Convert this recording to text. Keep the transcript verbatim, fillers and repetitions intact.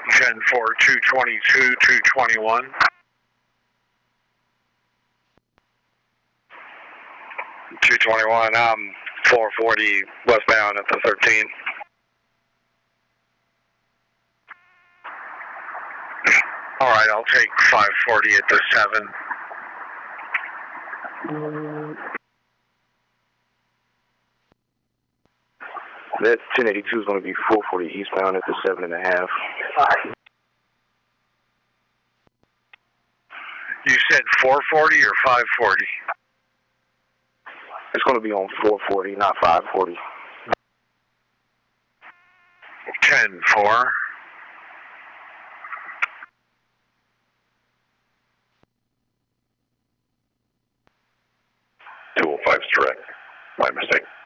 ten four, two twenty-two, two twenty-one. two twenty-one, I'm four forty westbound at the thirteen. All right, I'll take five forty at the seven. That ten eighty-two is going to be four forty eastbound at the seven and a half. You said four forty or five forty? It's going to be on four forty, not five forty. ten four. two oh five is direct. My mistake.